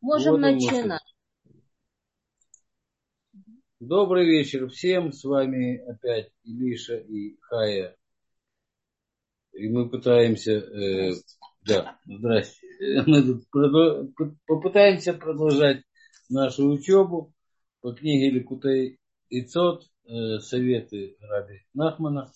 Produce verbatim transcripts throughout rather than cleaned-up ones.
Можем Вот начинать. Добрый вечер всем. С вами опять Илиша и Хая. И мы пытаемся... Э, да, здрасте. Мы тут продо- попытаемся продолжать нашу учебу по книге Ликутей Ицот, э, советы Раби Нахмана.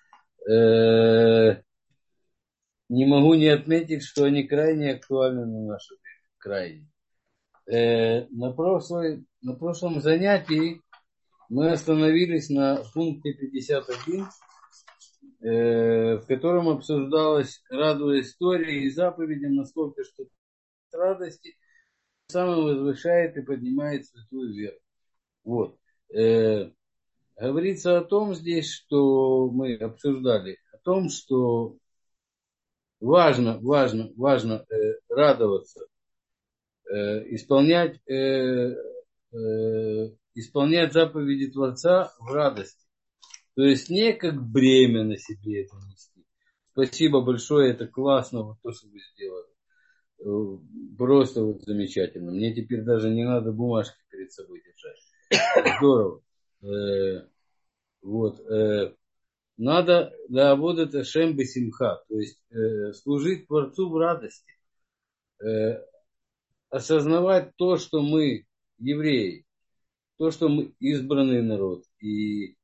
Э, не могу не отметить, что они крайне актуальны на наше время. Крайне. Э, на, прошлой, на прошлом занятии мы остановились на пункте пятьдесят один, э, в котором обсуждалась радуя истории и заповедям настолько, что радости самым возвышает и поднимает святую веру. Вот. Э, говорится о том здесь, что мы обсуждали, о том, что важно, важно, важно э, радоваться, э, исполнять, э, э, исполнять заповеди Творца в радости. То есть не как бремя на себе это нести. Спасибо большое, это классно, вот то, что вы сделали. Просто вот замечательно. Мне теперь даже не надо бумажки перед собой держать. Здорово. Э, вот. Э, надо, да, вот это шем бесимха, то есть э, служить Творцу в радости. Э, осознавать то, что мы евреи, то, что мы избранный народ. И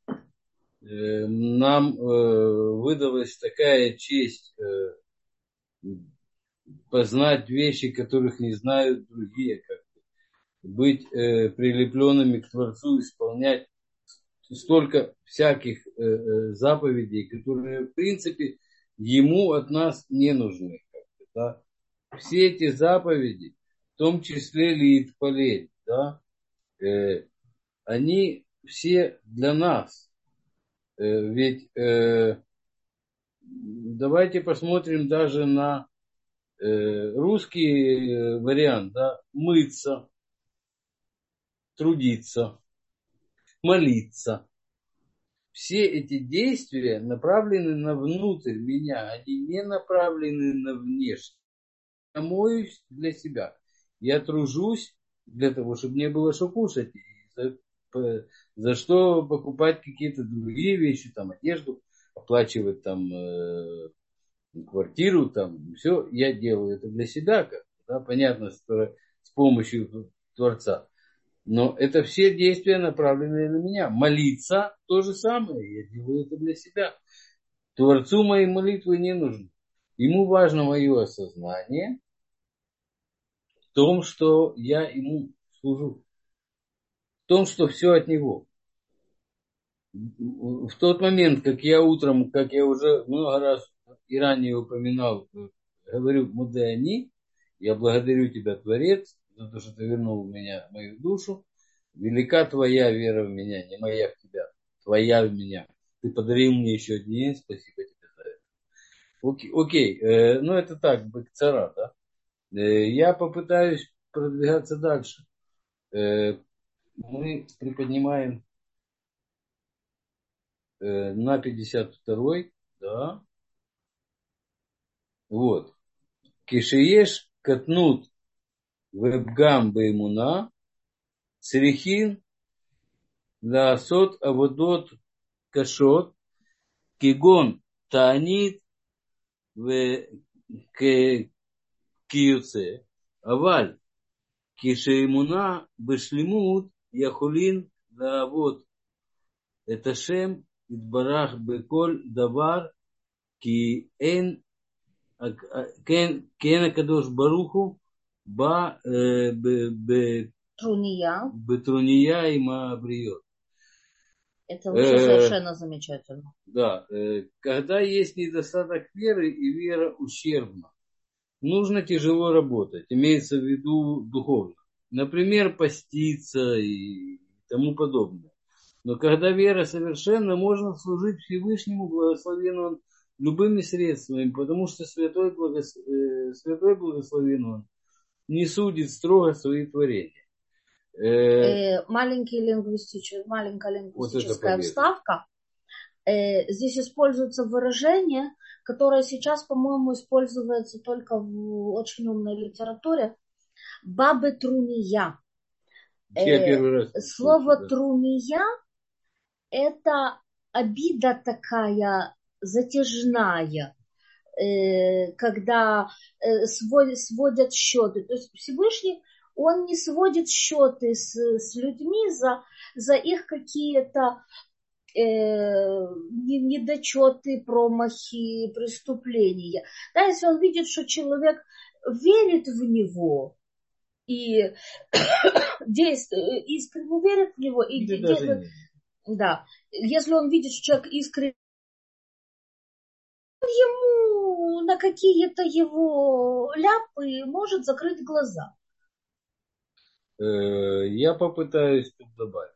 нам э, выдалась такая честь э, познать вещи, которых не знают другие, как быть э, прилепленными к Творцу, исполнять столько всяких э, э, заповедей, которые, в принципе, Ему от нас не нужны. Да? Все эти заповеди, в том числе Лиит Палель, да, э, они все для нас. Э, ведь э, давайте посмотрим даже на э, русский вариант, да, мыться, трудиться, молиться. Все эти действия направлены на внутрь меня, они не направлены на внешне. Я моюсь для себя. Я тружусь для того, чтобы мне было что кушать. И за, по, за что покупать какие-то другие вещи, там, одежду, оплачивать там э, квартиру, там, все, я делаю это для себя, как, да, понятно, с, с помощью Творца. Но это все действия, направленные на меня. Молиться то же самое, я делаю это для себя. Творцу мои молитвы не нужны. Ему важно мое осознание в том, что я ему служу, в том, что все от него. В тот момент, как я утром, как я уже много раз и ранее упоминал, говорю мудеяни, я благодарю тебя, Творец, за то, что ты вернул в меня мою душу. Велика твоя вера в меня, не моя в тебя, твоя в меня. Ты подарил мне еще один день, спасибо тебе за это. Окей, окей. Э, ну это так, бакцара, да. Э, я попытаюсь продвигаться дальше. Э, мы приподнимаем э, на пятьдесят второй, да. Вот. Кишиеш катнут вебгам беймуна црихин лаасот аводот кашот кигон таанит וכיוצא, אבל כשאמונה בשלמות יכולים לעבוד את השם יתברך בכל דבר, כי אין, כן, כן הקדוש ברוך הוא בא בטרוניה עם הבריות. Это вообще совершенно замечательно. Да, когда есть недостаток веры и вера ущербна, нужно тяжело работать, имеется в виду духовно. Например, поститься и тому подобное. Но когда вера совершенна, можно служить Всевышнему благословен Он любыми средствами, потому что Святой, Благос... Святой Благословен Он не судит строго свои творения. Э, маленький лингвистич... Маленькая лингвистическая вот вставка. Э, здесь используется выражение, которое сейчас, по-моему, используется только в очень умной литературе. Бабы Труния. Я первый раз Слово слышу, да. Труния – это обида такая затяжная, когда сводят счеты. То есть Всевышний, он не сводит счеты с, с людьми за, за их какие-то недочеты, промахи, преступления. Да, если он видит, что человек верит в него и действует, искренне верит в него, и делает, да, если он видит, что человек искренне ему на какие-то его ляпы может закрыть глаза. Я попытаюсь тут добавить.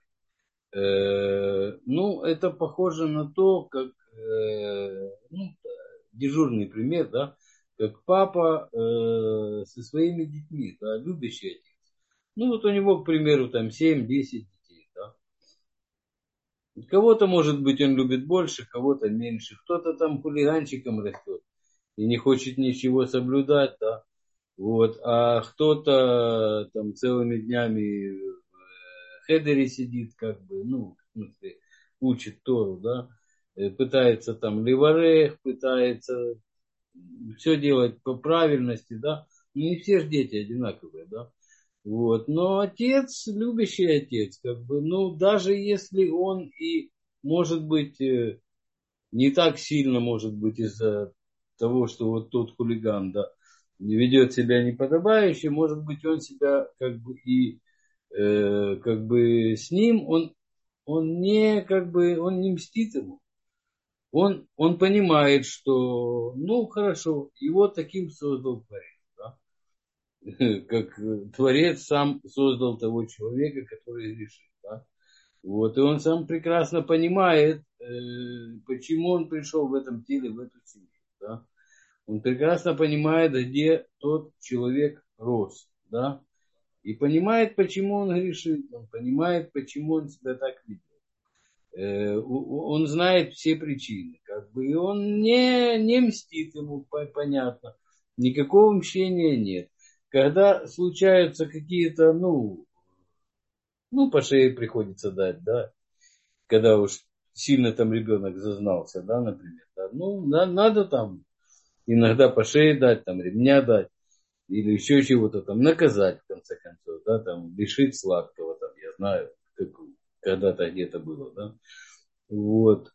Ну, это похоже на то, как ну, дежурный пример, да, как папа э, со своими детьми, да, любящий отец. Ну, вот у него, к примеру, там семь-десять детей, да. Кого-то, может быть, он любит больше, кого-то меньше. Кто-то там хулиганчиком растет и не хочет ничего соблюдать, да. Вот, а кто-то там целыми днями в хедере сидит, как бы, ну, в смысле, учит Тору, да, пытается там ливарех, пытается все делать по правильности, да. Ну, не все же дети одинаковые, да. Вот. Но отец, любящий отец, как бы, ну, даже если он и, может быть, не так сильно, может быть, из-за того, что вот тот хулиган, да, не ведет себя неподобающе, может быть, он себя как бы и э, как бы с ним, он, он не как бы, он не мстит ему. Он, он понимает, что, ну, хорошо, его таким создал Творец, да? Как Творец сам создал того человека, который грешит, да? Вот, и он сам прекрасно понимает, э, почему он пришел в этом теле, в эту семью, да? Он прекрасно понимает, где тот человек рос, да? И понимает, почему он грешит, он понимает, почему он себя так ведет. Он знает все причины, как бы, и он не, не мстит ему, понятно. Никакого мщения нет. Когда случаются какие-то, ну, ну, по шее приходится дать, да, когда уж сильно там ребенок зазнался, да, например, да, ну, на, надо там иногда по шее дать, там, ремня дать, или еще чего-то там, наказать, в конце концов, да, там, лишить сладкого, там, я знаю, как когда-то где-то было, да. Вот.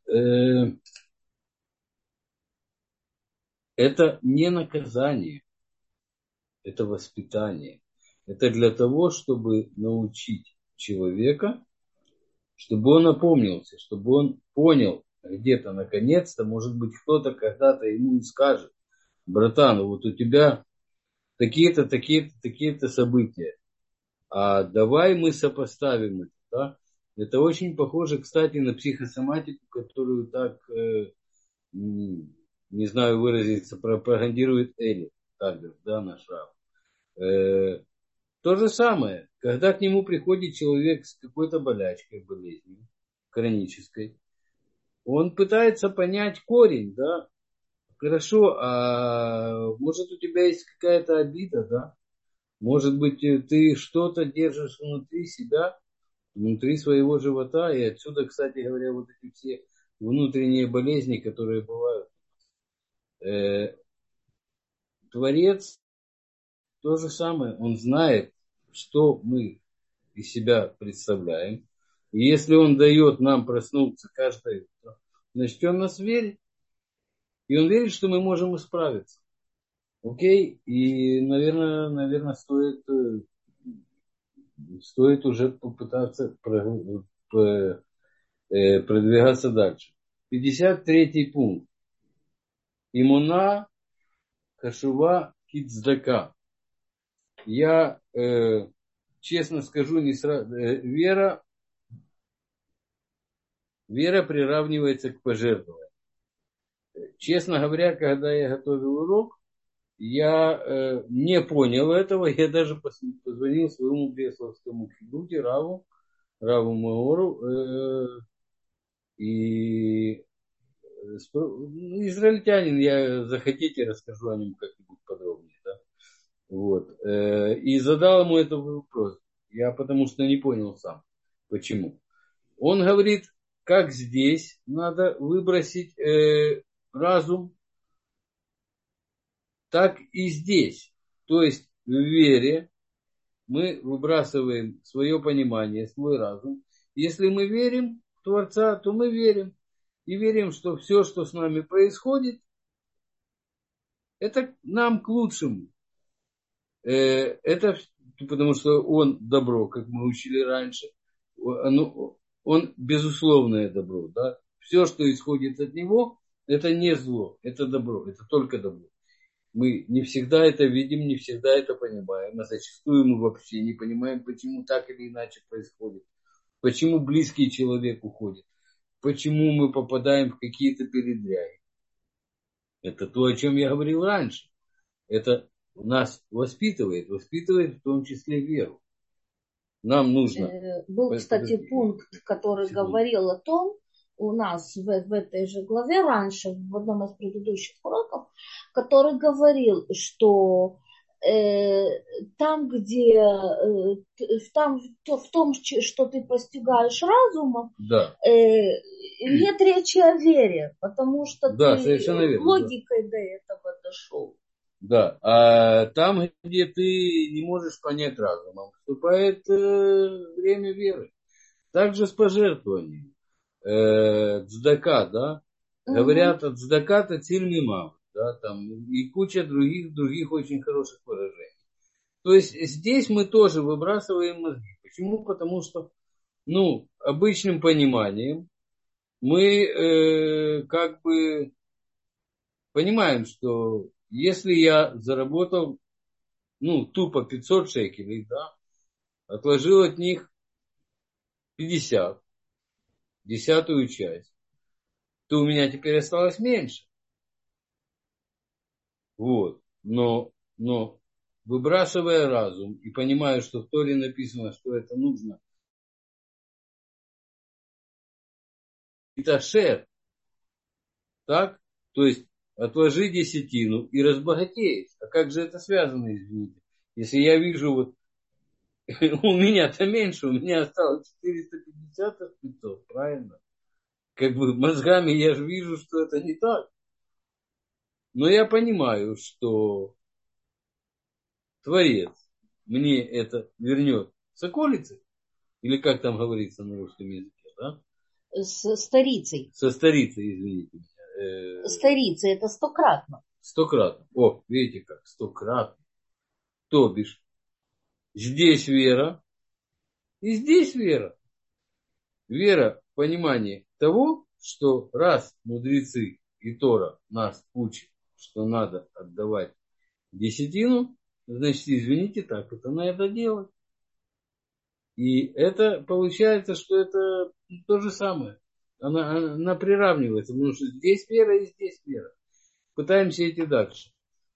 Это не наказание, это воспитание. Это для того, чтобы научить человека, чтобы он опомнился, чтобы он понял где-то наконец-то, может быть, кто-то когда-то ему скажет: братан, вот у тебя такие-то, такие-то, такие-то события, а давай мы сопоставим это, да? Это очень похоже, кстати, на психосоматику, которую так, э, не знаю выразиться, пропагандирует Эли, также, да, наш раб. Э, то же самое, когда к нему приходит человек с какой-то болячкой, болезнью, хронической, он пытается понять корень, да, хорошо, а может у тебя есть какая-то обида, да, может быть ты что-то держишь внутри себя, внутри своего живота, и отсюда, кстати говоря, вот эти все внутренние болезни, которые бывают. Э, Творец то же самое, он знает, что мы из себя представляем. И если он дает нам проснуться каждое утро, значит, он нас верит. И он верит, что мы можем исправиться. Окей? И, наверное, наверное, стоит, стоит уже попытаться продвигаться дальше. пятьдесят третий пункт. Имуна хашува кицдака. Я, э, честно скажу, не сразу, э, вера, вера приравнивается к пожертвованию. Честно говоря, когда я готовил урок, я э, не понял этого. Я даже позвонил своему бресловскому хидуте, Раву, Раву Маору, э, и спро... израильтянин, я захотите, расскажу о нем как-нибудь подробнее. Да? Вот. Э, и задал ему этот вопрос. Я потому что не понял сам, почему. Он говорит, как здесь надо выбросить э, разум, так и здесь. То есть в вере мы выбрасываем свое понимание, свой разум. Если мы верим в Творца, то мы верим. И верим, что все, что с нами происходит, это нам к лучшему. Э, это потому что он добро, как мы учили раньше. Он, он безусловное добро. Да? Все, что исходит от него, это не зло, это добро, это только добро. Мы не всегда это видим, не всегда это понимаем, а зачастую мы вообще не понимаем, почему так или иначе происходит, почему близкий человек уходит, почему мы попадаем в какие-то передряги. Это то, о чем я говорил раньше. Это нас воспитывает, воспитывает в том числе веру. Нам нужно... Был, кстати, пункт, который говорил о том, у нас в, в этой же главе раньше, в одном из предыдущих уроков, который говорил, что э, там, где э, там, то, в том, что ты постигаешь разумом, да. э, нет речи о вере, потому что да, ты логикой да. до этого дошел. Да, а там, где ты не можешь понять разумом, вступает э, время веры. Также с пожертвованием. Э, цдака, да, угу. Говорят, от цдака-то циль мав, да, там, и куча других, других очень хороших выражений. То есть здесь мы тоже выбрасываем мозги. Почему? Потому что, ну, обычным пониманием мы э, как бы понимаем, что если я заработал, ну, тупо пятьсот шекелей, да, отложил от них пятьдесят, десятую часть, то у меня теперь осталось меньше. Вот. Но, но выбрасывая разум и понимая, что в Торе написано, что это нужно, иташер, так? То есть отложи десятину и разбогатеешь. А как же это связано, извините? Если я вижу, вот у меня-то меньше, у меня осталось четыреста пятьдесят от пятьсот, правильно? Как бы мозгами я же вижу, что это не так. Но я понимаю, что Творец мне это вернет с околицы, или как там говорится на русском языке, да? С старицей. Со старицей, извините меня. Старицей, это стократно. Стократно. О, видите как, стократно. То бишь, здесь вера, и здесь вера. Вера в понимании того, что раз мудрецы и Тора нас учат, что надо отдавать десятину, значит, извините, так это надо делать. И это получается, что это то же самое. Она, она приравнивается, потому что здесь вера и здесь вера. Пытаемся идти дальше.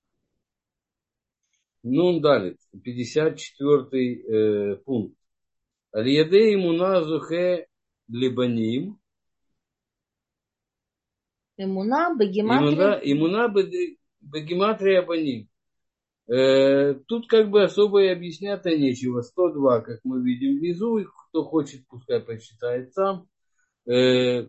Ну, далее, пятьдесят четвёртый э, пункт. Аль-яде имуна зухе либаним. Имуна бегематрия. Имуна бегематрия баним. Э, тут как бы особо и объяснять-то нечего. сто два, как мы видим внизу. И кто хочет, пускай посчитает сам. Э,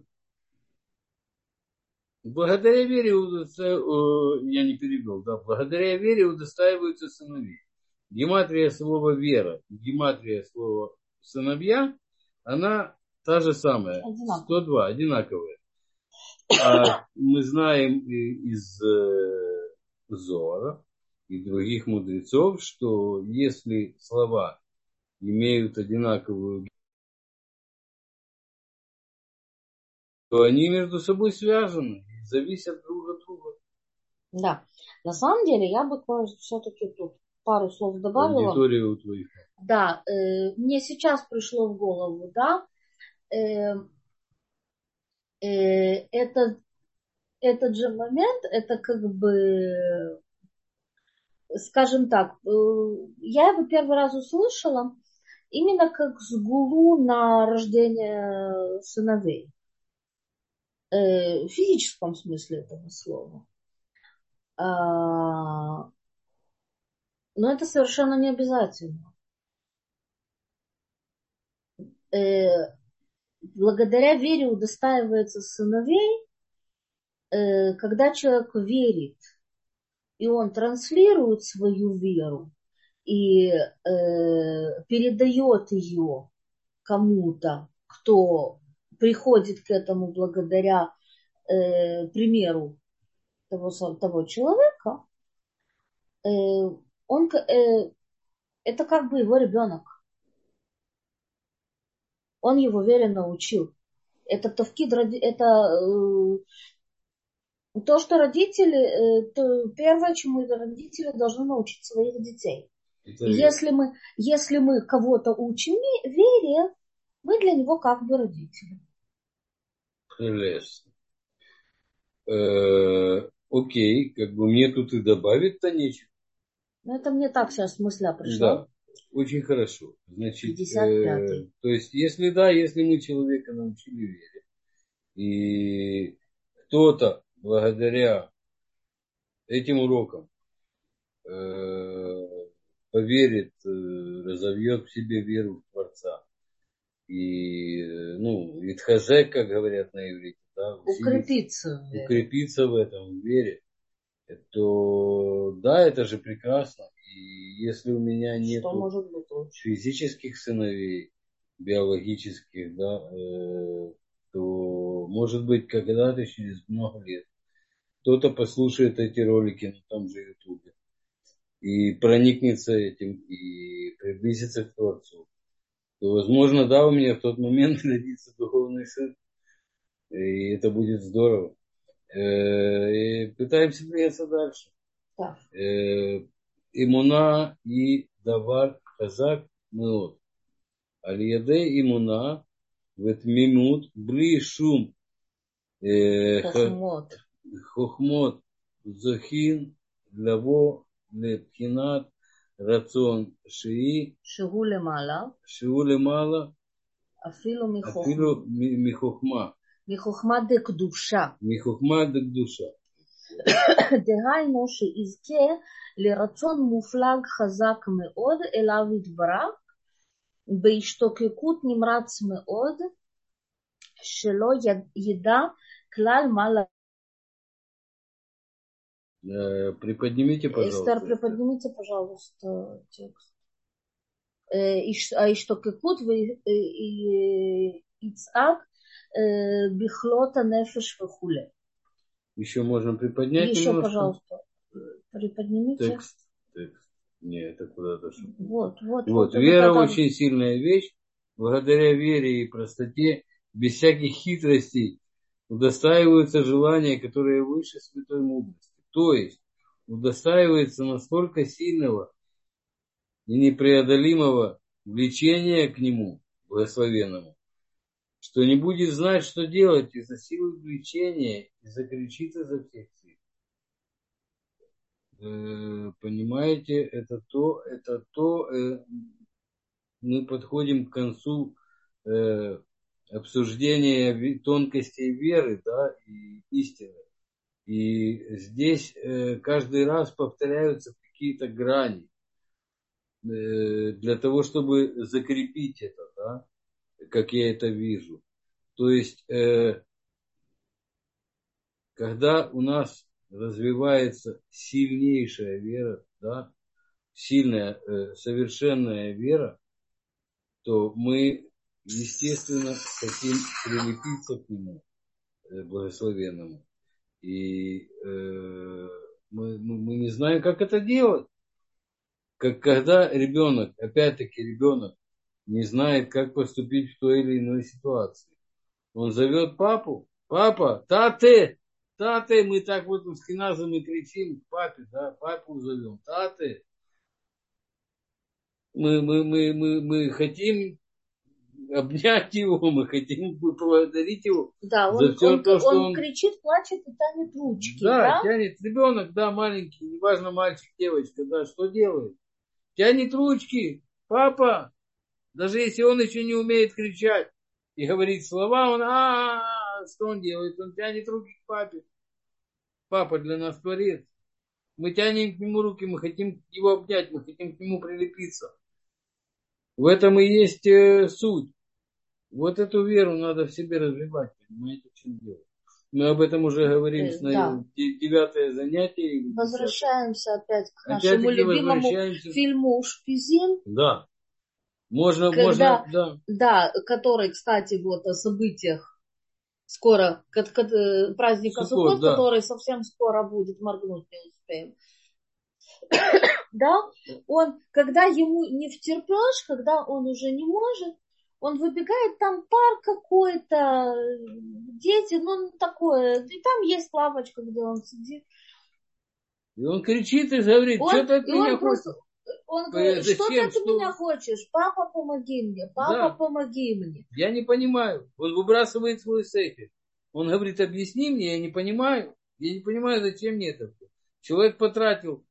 благодаря вере, я не перевел, да, благодаря вере удостаиваются сыновей. Гематрия слова вера, гематрия слова сыновья, она та же самая. Одинаково. сто два, одинаковая. А мы знаем из Зоара и других мудрецов, что если слова имеют одинаковую, то они между собой связаны, зависят друг от друга. Да, на самом деле я бы все-таки тут пару слов добавила. Аудитория у твоих. Да, э, мне сейчас пришло в голову, да, э, э, этот, этот же момент, это как бы, скажем так, э, я его первый раз услышала именно как сгулу на рождение сыновей. Э, в физическом смысле этого слова. А, Но это совершенно не обязательно. Э, благодаря вере удостаивается сыновей, э, когда человек верит, и он транслирует свою веру, и э, передает ее кому-то, кто приходит к этому благодаря э, примеру того, того человека, э, он, э, это как бы его ребенок. Он его вере научил. Это тавкид, это э, то, что родители, э, то первое, чему родители должны научить своих детей. Это И если мы, если мы кого-то учим вере, мы для него как бы родители. прелестно. Э, окей, как бы мне тут и добавить-то нечего. Ну, это мне так сейчас мысля пришла. Да, очень хорошо. Значит, пятьдесят пятый. э, то есть, если да, если мы человека научили вере, и кто-то благодаря этим урокам э, поверит, э, разовьет в себе веру в Творца, и, э, ну, итхазек, как говорят на иврите, да, Укрепиться. укрепиться в этом, в вере, то да, это же прекрасно. И если у меня нет физических сыновей, биологических, да, э, то, может быть, когда-то через много лет кто-то послушает эти ролики на том же Ютубе и проникнется этим, и приблизится к Творцу, то, возможно, да, у меня в тот момент родится духовный сын, и это будет здорово. И пытаемся двигаться дальше. Да. Имуна и давар хазак меот. Аль-яде имуна ветмимут бли шум Хохмот. хохмот зохин лаво лепхинат рацион шии שהוא למעלה, שהוא למעלה אפילו אפילו מחוכמה. מחוכמה דקדושה. מחוכמה דקדושה. דהיינו שיזכה לרצון מופלג חזק מאוד אליו יתברך, בהשתוקקות נמרץ מאוד, שלא ידע כלל מה לה... Приподнимите, пожалуйста. Эстер, приподнимите, пожалуйста, текст. ההשתוקקות ויצעק בכלות הנפש וכולי. Еще можно приподнять Еще, немножко. пожалуйста, приподнимите. Текст, текст. Нет, это куда-то. Вот, вот, вот. вот Вера это... очень сильная вещь. Благодаря вере и простоте, без всяких хитростей, удостаиваются желания, которые выше святой мудрости. То есть, удостаивается настолько сильного и непреодолимого влечения к нему, благословенному, что не будет знать, что делать из-за силы влечения и закричит изо всех сил. Э, понимаете, это то, это то, э, мы подходим к концу э, обсуждения тонкостей веры, да, и истины. И здесь э, каждый раз повторяются какие-то грани э, для того, чтобы закрепить это, да, как я это вижу. То есть, э, когда у нас развивается сильнейшая вера, да, сильная, э, совершенная вера, то мы, естественно, хотим прилепиться к нему, э, благословенному. И э, мы, мы не знаем, как это делать. Как когда ребенок, опять-таки ребенок, не знает, как поступить в той или иной ситуации. Он зовет папу: папа, тате, тате, мы так вот с Киназом и кричим к папе, да, папу зовем, тате. Мы, мы, мы, мы, мы хотим обнять его, мы хотим поблагодарить его. Да, он, за все он, то, что он, он кричит, плачет и тянет ручки. Да, Да, тянет ребенок, да, маленький, неважно, мальчик, девочка, да, что делает? Тянет ручки, папа, даже если он еще не умеет кричать и говорить слова, он, а, что он делает? Он тянет руки к папе. Папа для нас творец. Мы тянем к нему руки, мы хотим его обнять, мы хотим к нему прилепиться. В этом и есть э, суть. Вот эту веру надо в себе развивать, понимаете, в чем дело. Мы об этом уже говорим, с Да. девятое занятие. Возвращаемся опять к нашему Опять-таки любимому возвращаемся. фильму «Шпизин». Да. Можно, Когда, можно, да. Да, который, кстати, вот о событиях скоро, к, к, праздника Суккот, Суккот, да. который совсем скоро будет, моргнуть не успеем. Да, он, когда ему не втерпешь, когда он уже не может, он выбегает, там парк какой-то, дети, ну такое, и там есть лавочка, где он сидит. И он кричит и говорит, Он, что ты от и меня он хочешь? просто, он говорит, что ты Зачем? от Что? меня хочешь? Папа, помоги мне, папа, Да. помоги мне. Я не понимаю. Он выбрасывает свой сейфер. Он говорит, объясни мне, я не понимаю. Я не понимаю, зачем мне это. Человек потратил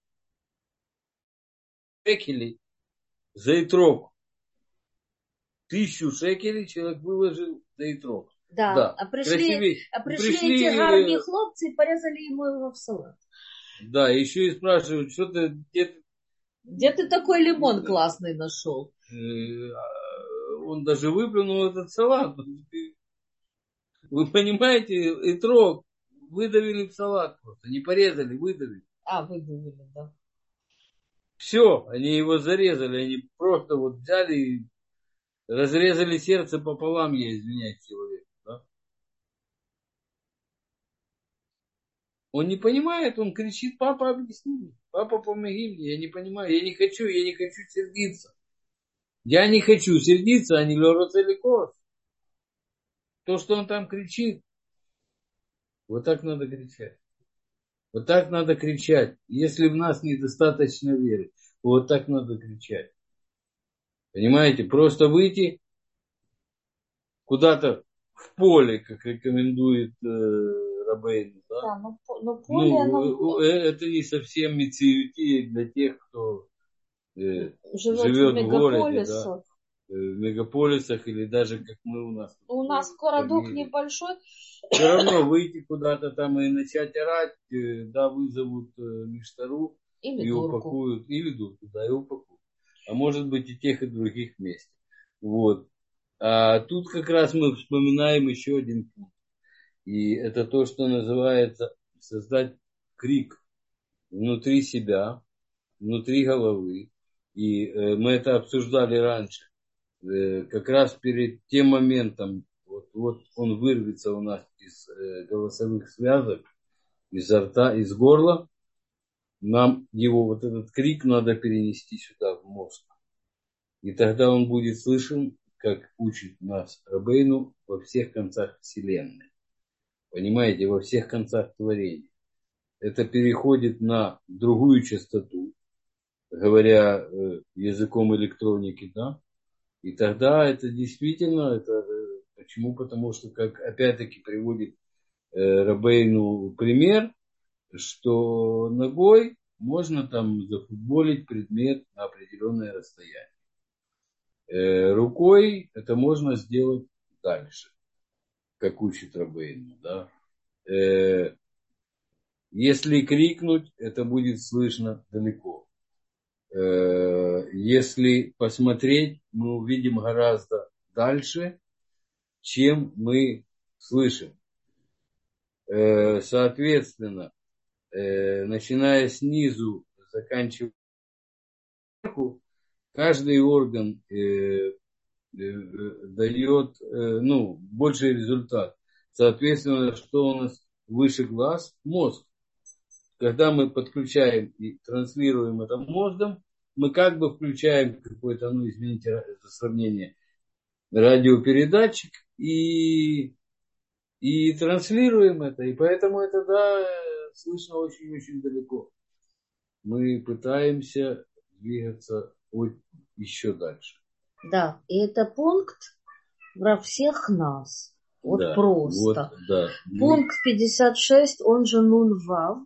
шекелей за итрок. Тысячу шекелей человек выложил за итрок. Да, Да. а пришли, а пришли, пришли эти гарные хлопцы и порезали ему его в салат. Да, еще и спрашивают, что ты, где ты... Где ты такой лимон классный нашел? Он даже выплюнул этот салат. Вы понимаете, итрок выдавили в салат просто. Не порезали, выдавили. А, выдавили, да. Все, они его зарезали. Они просто вот взяли и разрезали сердце пополам, я извиняюсь, человек. Да? Он не понимает, он кричит, папа, объясни мне, папа, помоги мне, я не понимаю, я не хочу, я не хочу сердиться. Я не хочу сердиться, а не лороцеликос. То, что он там кричит, вот так надо кричать. Вот так надо кричать. Если в нас недостаточно веры, вот так надо кричать. Понимаете, просто выйти куда-то в поле, как рекомендует э, Рабейну. Да? Да, но, но поле, ну, оно... это не совсем мециюти для тех, кто э, живет, живет в в городе, да, в мегаполисах или даже как мы у нас. У нас городок небольшой. Все равно выйти куда-то там и начать орать, э, да, вызовут э, миштару или и дурку. упакуют, или дурку, да, и упакуют. А может быть и тех, и других вместе. Вот. А тут как раз мы вспоминаем еще один пункт. И это то, что называется создать крик внутри себя, внутри головы. И э, мы это обсуждали раньше. Э, как раз перед тем моментом, вот, вот он вырвется у нас из э, голосовых связок, изо рта, из горла, нам его, вот этот крик надо перенести сюда, в мозг. И тогда он будет слышен, как учит нас Рабейну, во всех концах Вселенной. Понимаете, во всех концах творения. Это переходит на другую частоту, говоря э, языком электроники, да. И тогда это действительно, это, э, почему? Потому что, как опять-таки приводит э, Рабейну пример, что ногой можно там зафутболить предмет на определенное расстояние. Э, рукой это можно сделать дальше, как учит Рабейну, да. Э, если крикнуть, это будет слышно далеко. Э, если посмотреть, мы увидим гораздо дальше, чем мы слышим. Э, соответственно, э, начиная снизу, заканчивая сверху, каждый орган э, дает э, ну, больший результат. Соответственно, что у нас выше глаз? Мозг. Когда мы подключаем и транслируем это мозгом, мы как бы включаем какой-то, ну, извините за сравнение, радиопередатчик и, и транслируем это. И поэтому это, да, слышно очень-очень далеко. Мы пытаемся двигаться еще дальше. Да, и это пункт про всех нас. Вот да, просто. Вот, да. Пункт пятьдесят шесть, он же нун вав.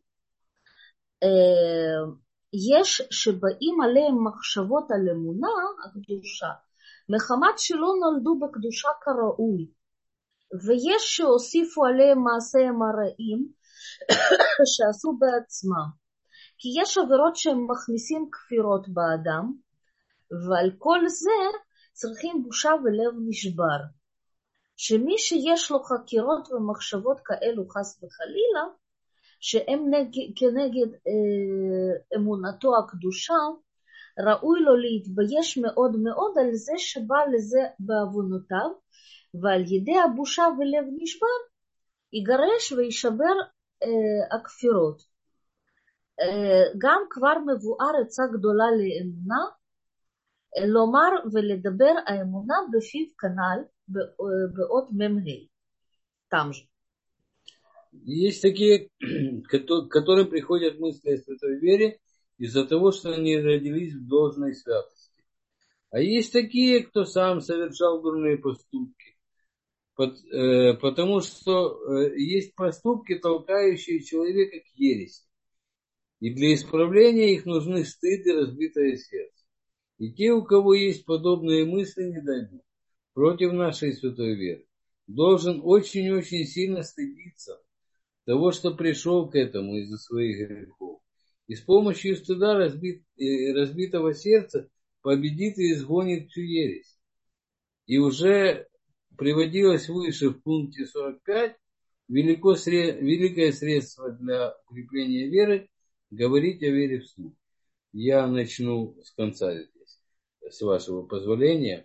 יש שבאים עליהם מחשבות על אמונה הקדושה, מחמת שלא נולדו בקדושה כראוי, ויש שהוסיפו עליהם מעשיהם הרעים שעשו בעצמם, כי יש עבירות שהם מכניסים כפירות באדם, ועל כל זה צריכים בושה ולב נשבר. שמי שיש לו חקירות ומחשבות כאלו חס וחלילה, שהם נג... כנגד אה, אמונתו הקדושה, ראוי לו להתבייש מאוד מאוד על זה שבא לזה בעוונותיו, ועל ידי הבושה ולב נשבר, יגרש וישבר אה, הכפירות. אה, גם כבר מבואר עצה גדולה לאמונה, אה, לומר ולדבר האמונה בפיו כנ"ל, באות мемгей. Там же. Есть такие, к которым приходят мысли о святой вере из-за того, что они родились в должной святости. А есть такие, кто сам совершал дурные поступки, потому что есть поступки, толкающие человека к ереси. И для исправления их нужны стыд и разбитое сердце. И те, у кого есть подобные мысли, не дай Бог, против нашей святой веры, должен очень-очень сильно стыдиться того, что пришел к этому из-за своих грехов. И с помощью стыда разбит, э, разбитого сердца победит и изгонит всю ересь. И уже приводилось выше в пункте сорок пять велико, великое средство для укрепления веры — говорить о вере вслух. Я начну с конца здесь, с вашего позволения.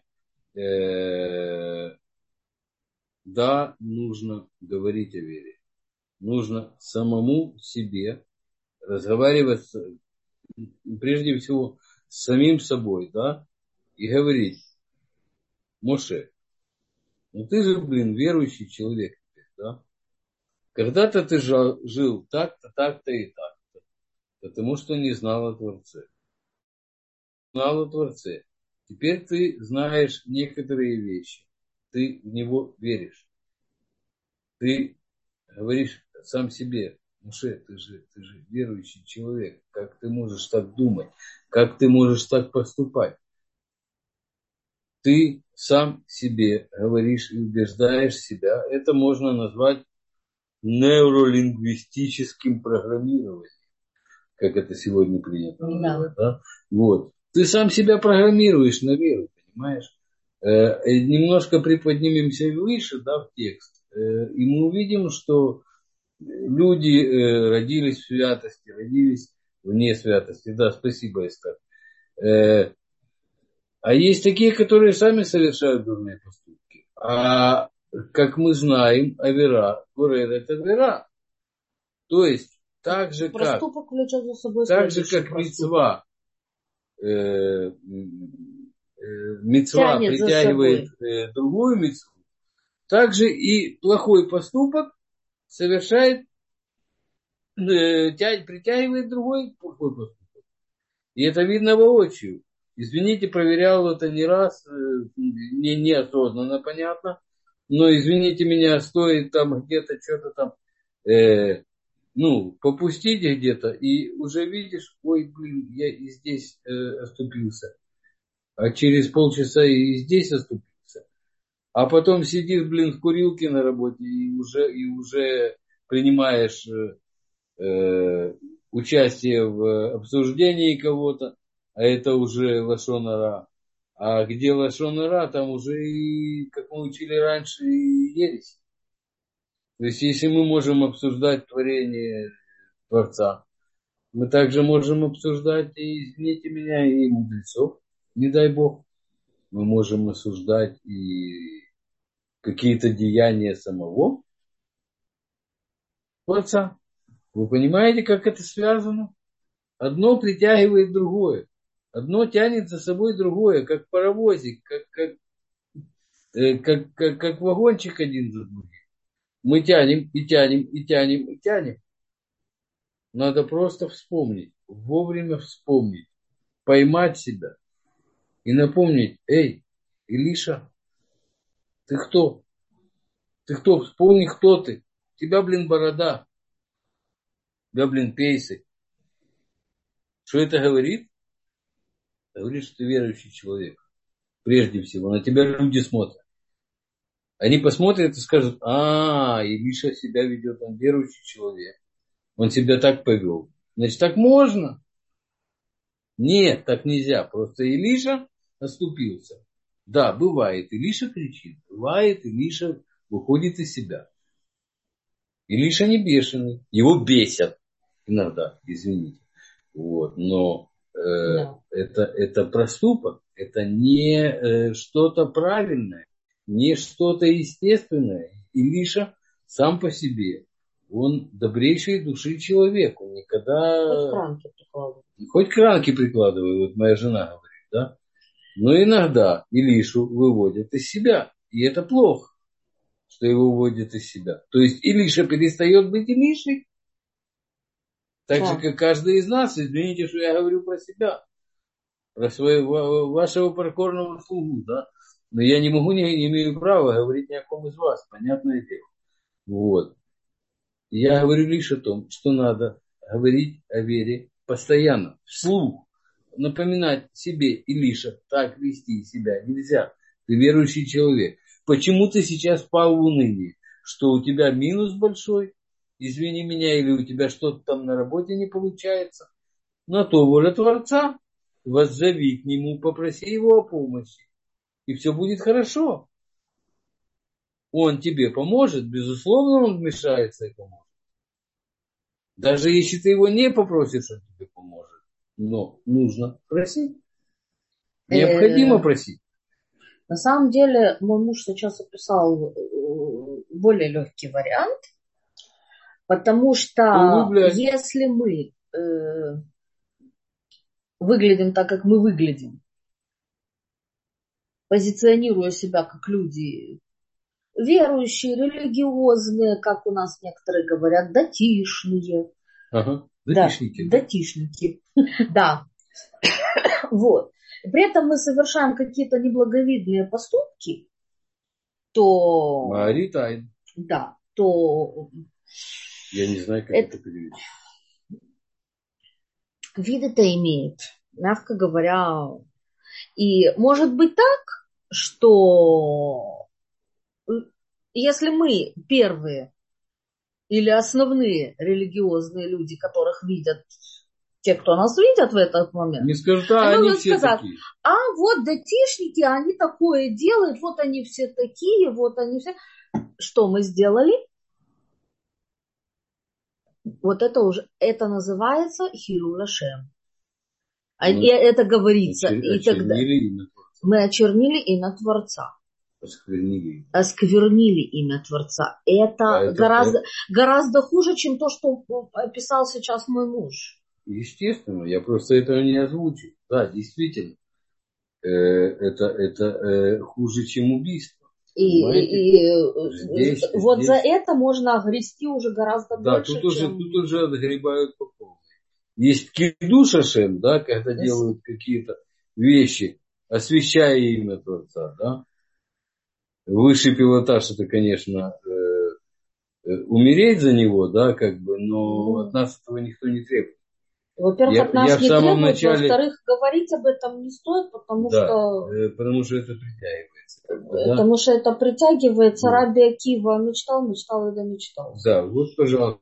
Да, нужно говорить о вере. Нужно самому себе разговаривать, прежде всего, с самим собой, да, и говорить: Моше, ну ты же, блин, верующий человек, да? Когда-то ты жил так-то, так-то и так-то, потому что не знал о Творце. Знал о Творце. Теперь ты знаешь некоторые вещи. Ты в него веришь. Ты говоришь сам себе: Моше, ты же, ты же верующий человек. Как ты можешь так думать? Как ты можешь так поступать? Ты сам себе говоришь и убеждаешь себя. Это можно назвать невролингвистическим программированием, как это сегодня принято называть. Да. Да? Вот. Ты сам себя программируешь на веру, понимаешь? Э, немножко приподнимемся выше, да, в текст, э, и мы увидим, что люди э, родились в святости, родились вне святости. Да, спасибо, Эстер. Э, а есть такие, которые сами совершают дурные поступки. А как мы знаем, авера, гурер — это вера. То есть, так же, как, так же, как мицва, э, э, мицва притягивает э, другую мицву, так же и плохой поступок совершает, э, тянет, притягивает другой плохой поступок. И это видно воочию. Извините, проверял это не раз, э, не, неосознанно, понятно, но, извините меня, стоит там где-то что-то там, э, ну, попустить где-то, и уже видишь: ой, блин, я и здесь э, оступился. А через полчаса и здесь оступился. А потом сидишь, блин, в курилке на работе и уже, и уже принимаешь э, э, участие в обсуждении кого-то, а это уже лашон ара. А где лашон ара, там уже, и, как мы учили раньше, и ересь. То есть, если мы можем обсуждать творение Творца, мы также можем обсуждать, и, извините меня, и мудрецов, не дай Бог. Мы можем осуждать и какие-то деяния самого Творца. Вы понимаете, как это связано? Одно притягивает другое. Одно тянет за собой другое, как паровозик, как, как, э, как, как, как вагончик один за другим. Мы тянем и тянем и тянем и тянем. Надо просто вспомнить, вовремя вспомнить, поймать себя и напомнить: эй, Илиша, ты кто? Ты кто? Вспомни, кто ты. У тебя, блин, борода. У тебя, блин, пейсы. Что это говорит? Говорит, что ты верующий человек. Прежде всего, на тебя люди смотрят. Они посмотрят и скажут: а, Илиша себя ведет, он верующий человек. Он себя так повел. Значит, так можно? Нет, так нельзя. Просто Илиша оступился. Да, бывает, Илиша кричит. Бывает, Илиша выходит из себя. Илиша не бешеный. Его бесят иногда, извините. Вот. Но э, Да. это, это проступок. Это не э, что-то правильное. Не что-то естественное. Илиша сам по себе. Он добрейшей души человек. Он никогда... Хоть кранки прикладывай. Хоть кранки прикладывай, вот моя жена говорит, да? Но иногда Илишу выводят из себя. И это плохо, что его выводят из себя. То есть Илиша перестает быть Илишей. Так Да. же, как каждый из нас. Извините, что я говорю про себя. Про своего, вашего покорного слугу, да? Но я не могу, не, не имею права говорить ни о ком из вас. Понятное дело. Вот. Я говорю лишь о том, что надо говорить о вере постоянно, вслух. Напоминать себе, Илиша, так вести себя нельзя. Ты верующий человек. Почему ты сейчас впал в уныние? Что у тебя минус большой? Извини меня, или у тебя что-то там на работе не получается? На то воля Творца. Воззови к нему, попроси его о помощи. И все будет хорошо. Он тебе поможет, безусловно, он вмешается и поможет. Даже если ты его не попросишь, он тебе поможет. Но нужно просить. Необходимо просить. На самом деле, мой муж сейчас описал более легкий вариант, потому что Углубляй. если мы э, выглядим так, как мы выглядим, позиционируя себя как люди верующие, религиозные, как у нас некоторые говорят, датишные. Ага, датишники. Да, датишники, да. Вот. При этом мы совершаем какие-то неблаговидные поступки, то... Мари тайн. Да, то... Я не знаю, как это, это перевести. вид это имеет, мягко говоря. И может быть так, что если мы первые или основные религиозные люди, которых видят те, кто нас видят в этот момент, не скажут, а они все сказать, такие. А вот датишники, они такое делают, вот они все такие, вот они все. Что мы сделали? Вот это уже, это называется хилюл Ашем. А ну, это говорится. Очер, и тогда мы очернили имя Творца. Осквернили. Осквернили имя Творца. Это, а это гораздо, это... гораздо хуже, чем то, что описал сейчас мой муж. Естественно, я просто этого не озвучил. Да, действительно. Э, это это э, хуже, чем убийство. И, и здесь, вот здесь... за это можно огрести уже гораздо да, больше, тут чем... уже, тут уже отгребают по полной. Есть кидуш Ашем, да, когда yes. делают какие-то вещи, освящая имя Творца, да. Высший пилотаж это, конечно, э, э, умереть за него, да, как бы, но mm. от нас этого никто не требует. Во-первых, я, от нас я не требуют, начале... во-вторых, говорить об этом не стоит, потому да, что... Э, потому что это притягивается. Как бы, потому да? что это притягивается. Да. Раби Акива мечтал, мечтал и домечтал. Да, вот, пожалуйста.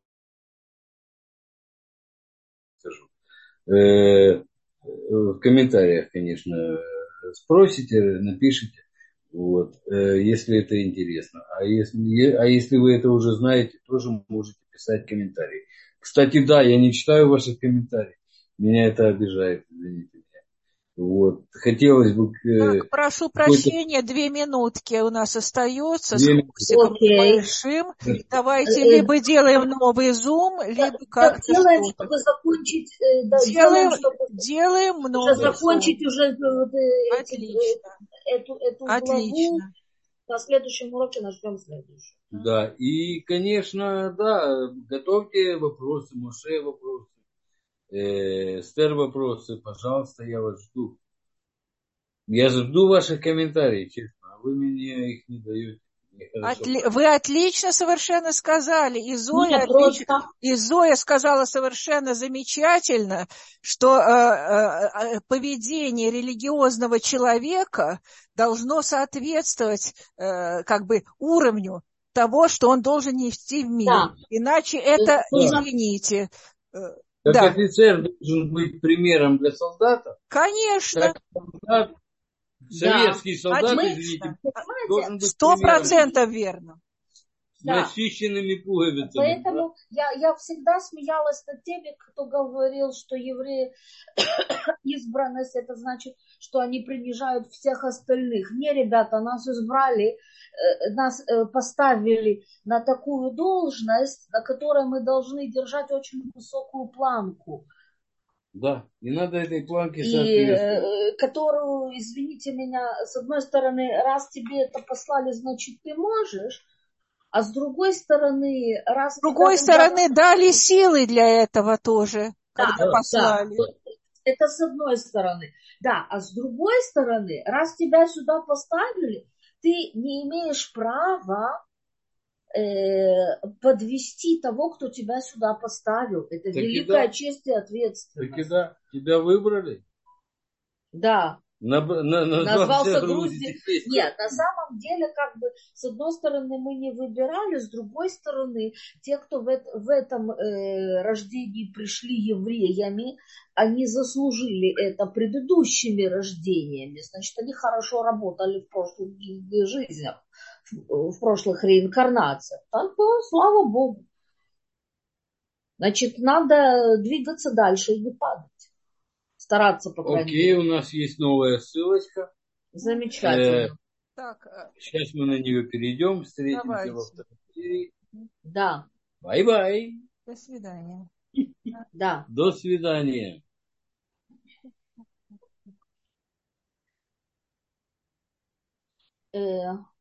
Э, в комментариях, конечно, спросите, напишите, вот, э, если это интересно. А если, а если вы это уже знаете, тоже можете писать комментарии. Кстати, да, я не читаю ваших комментариев. Меня это обижает, извините меня. Вот. Хотелось бы... Так, прошу прощения, две минутки у нас остается с Хуксиком okay. большим. Давайте либо делаем новый зум, либо как-то делаем, чтобы закончить... Да, делаем, чтобы делаем новый уже закончить зум. Уже Отлично. Эту, эту Отлично. Главу. На следующем уроке начнем следующий. Да, и, конечно, да, готовьте вопросы, Моше вопросы. Эстер вопросы, пожалуйста, я вас жду. Я жду ваших комментариев, честно, а вы мне их не даете. Отли... Вы отлично совершенно сказали. И Зоя, отлично... и Зоя сказала совершенно замечательно, что э, э, поведение религиозного человека должно соответствовать э, как бы уровню того, что он должен нести в мир. Да. Иначе это, да. извините... Как Да. офицер должен быть примером для солдата, Конечно. так солдат, советский Да. солдат, Мы- извините, Понимаете? должен быть Сто примером процентов верно. с Да. начищенными пуговицами. Поэтому я, я всегда смеялась над теми, кто говорил, что евреи избранность, это значит, что они принижают всех остальных. Не, ребята, нас избрали, э, нас э, поставили на такую должность, на которой мы должны держать очень высокую планку. Да, не надо этой планке И соответствовать. э, которую, извините меня, с одной стороны, раз тебе это послали, значит, ты можешь, а с другой стороны, раз С другой тебя туда... стороны, дали силы для этого тоже, когда Да, послали. да. Это с одной стороны. Да, а с другой стороны, раз тебя сюда поставили, ты не имеешь права э, подвести того, кто тебя сюда поставил. Это Так и великая да. честь и ответственность. Так и да, тебя выбрали. Да. На, на, Назвался Грузией. Нет, на самом деле, как бы, с одной стороны, мы не выбирали, с другой стороны, те, кто в, это, в этом э, рождении пришли евреями, они заслужили это предыдущими рождениями. Значит, они хорошо работали в прошлых жизнях, в, в прошлых реинкарнациях. Так, да, слава Богу. Значит, надо двигаться дальше и не падать. Стараться, по крайней Окей, мере. у нас есть новая ссылочка. Замечательно. Э, Так, сейчас мы на нее перейдем, встретимся давайте. во второй серии. Да, Бай-бай. До свидания. да. До свидания. Э,